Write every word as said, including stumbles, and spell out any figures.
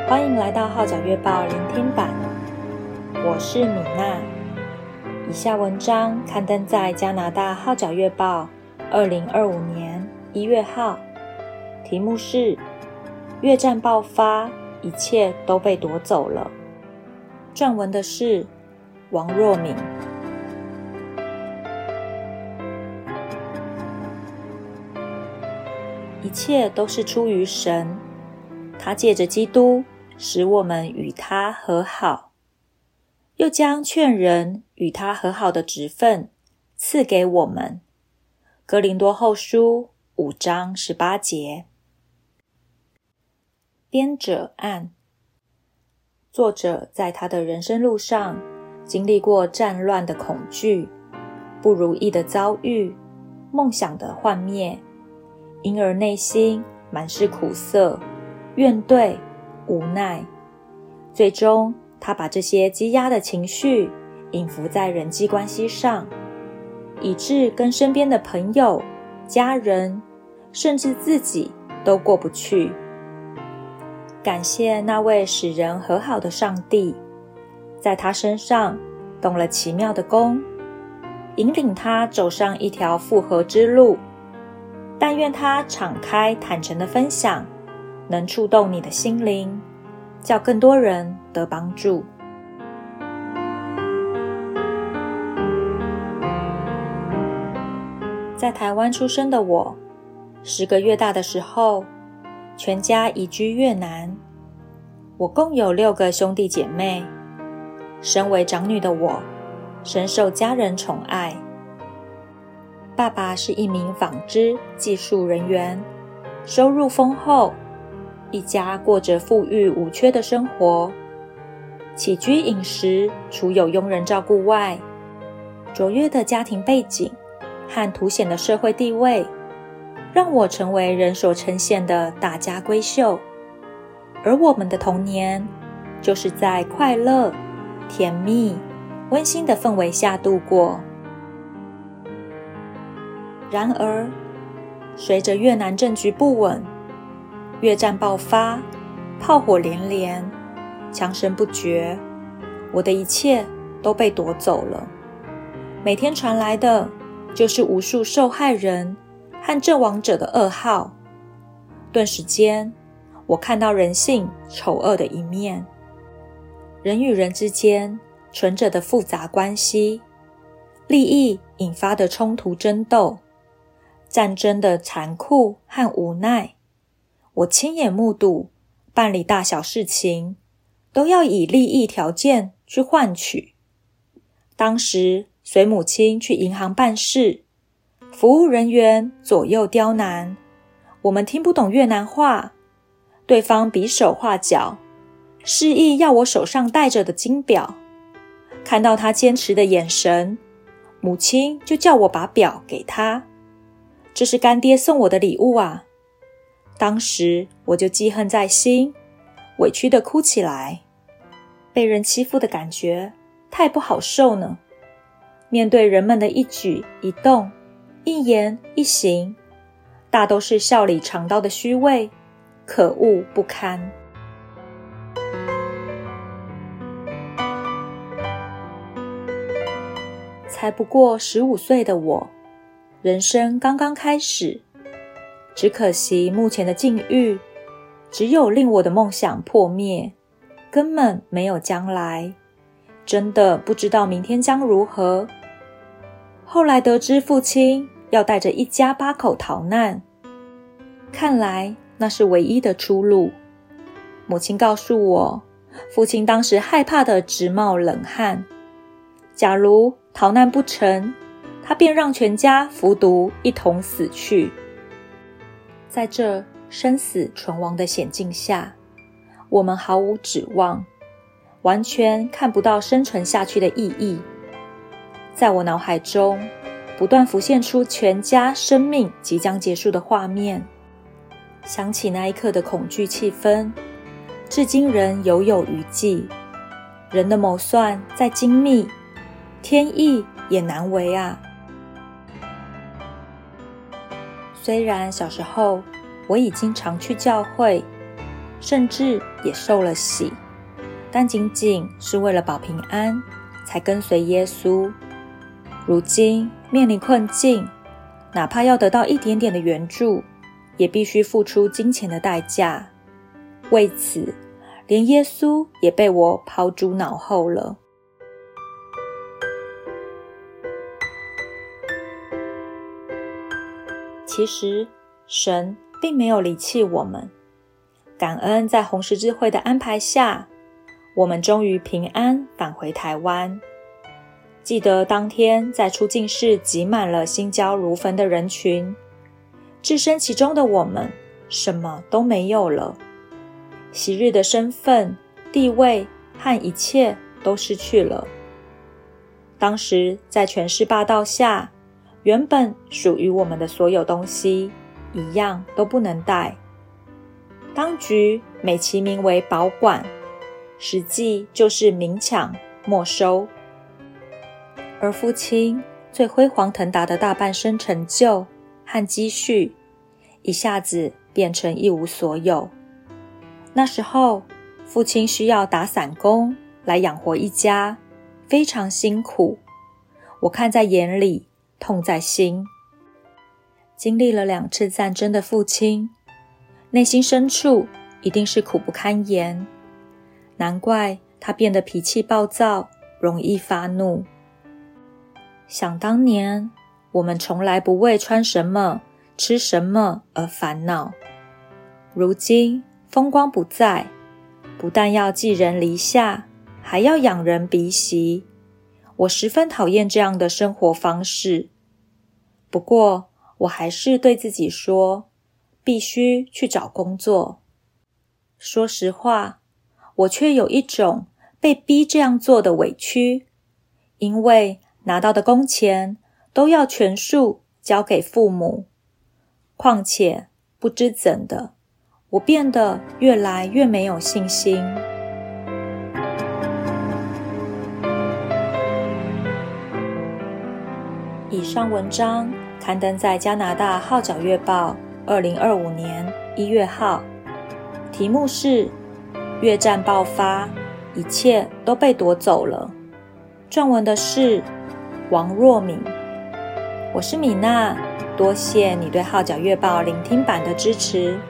欢迎来到号角月报聆听版，我是米娜。以下文章刊登在加拿大号角月报二零二五年一月号，题目是越战爆发，一切都被夺走了。撰文的是王若敏。一切都是出于神，他借着基督使我们与他和好，又将劝人与他和好的职分赐给我们。哥林多后书五章十八节。编者按，作者在他的人生路上经历过战乱的恐惧、不如意的遭遇、梦想的幻灭，因而内心满是苦涩、怨怼、无奈。最终他把这些积压的情绪隐伏在人际关系上，以致跟身边的朋友、家人甚至自己都过不去。感谢那位使人和好的上帝，在他身上动了奇妙的工，引领他走上一条复合之路。但愿他敞开坦诚的分享能触动你的心灵，叫更多人得帮助。在台湾出生的我，十个月大的时候，全家移居越南。我共有六个兄弟姐妹，身为长女的我，深受家人宠爱。爸爸是一名纺织技术人员，收入丰厚，一家过着富裕无缺的生活。起居饮食除有佣人照顾外，卓越的家庭背景和凸显的社会地位，让我成为人所称羡的大家闺秀。而我们的童年，就是在快乐、甜蜜、温馨的氛围下度过。然而，随着越南政局不稳，越战爆发，炮火连连，枪声不绝，我的一切都被夺走了。每天传来的就是无数受害人和阵亡者的噩耗。顿时间，我看到人性丑恶的一面，人与人之间存着的复杂关系，利益引发的冲突争斗，战争的残酷和无奈。我亲眼目睹，办理大小事情都要以利益条件去换取。当时随母亲去银行办事，服务人员左右刁难，我们听不懂越南话，对方比手画脚，示意要我手上戴着的金表。看到他坚持的眼神，母亲就叫我把表给他，这是干爹送我的礼物啊。当时我就记恨在心，委屈地哭起来。被人欺负的感觉太不好受呢。面对人们的一举一动、一言一行，大都是笑里藏刀的虚伪，可恶不堪。才不过十五岁的我，人生刚刚开始，只可惜目前的境遇，只有令我的梦想破灭，根本没有将来，真的不知道明天将如何。后来得知父亲要带着一家八口逃难，看来那是唯一的出路。母亲告诉我，父亲当时害怕得直冒冷汗，假如逃难不成，他便让全家服毒一同死去。在这生死存亡的险境下，我们毫无指望，完全看不到生存下去的意义。在我脑海中不断浮现出全家生命即将结束的画面，想起那一刻的恐惧气氛，至今仍犹有余悸。人的谋算再精密，天意也难违啊。虽然小时候我已经常去教会，甚至也受了洗，但仅仅是为了保平安，才跟随耶稣。如今面临困境，哪怕要得到一点点的援助，也必须付出金钱的代价。为此，连耶稣也被我抛诸脑后了。其实，神并没有离弃我们。感恩在红十字会的安排下，我们终于平安返回台湾。记得当天在出境室挤满了心焦如焚的人群，置身其中的我们什么都没有了，昔日的身份、地位和一切都失去了。当时在权势霸道下，原本属于我们的所有东西一样都不能带。当局美其名为保管，实际就是明抢没收。而父亲最辉煌腾达的大半生成就和积蓄，一下子变成一无所有。那时候，父亲需要打散工来养活一家，非常辛苦。我看在眼里，痛在心。经历了两次战争的父亲，内心深处一定是苦不堪言，难怪他变得脾气暴躁，容易发怒。想当年，我们从来不为穿什么、吃什么而烦恼。如今风光不再，不但要寄人篱下，还要仰人鼻息。我十分讨厌这样的生活方式。不过，我还是对自己说，必须去找工作。说实话，我却有一种被逼这样做的委屈，因为拿到的工钱都要全数交给父母。况且，不知怎的，我变得越来越没有信心。以上文章刊登在加拿大号角月报二零二五年一月号，题目是越战爆发，一切都被夺走了。撰文的是王若敏。我是米娜，多谢你对号角月报聆听版的支持。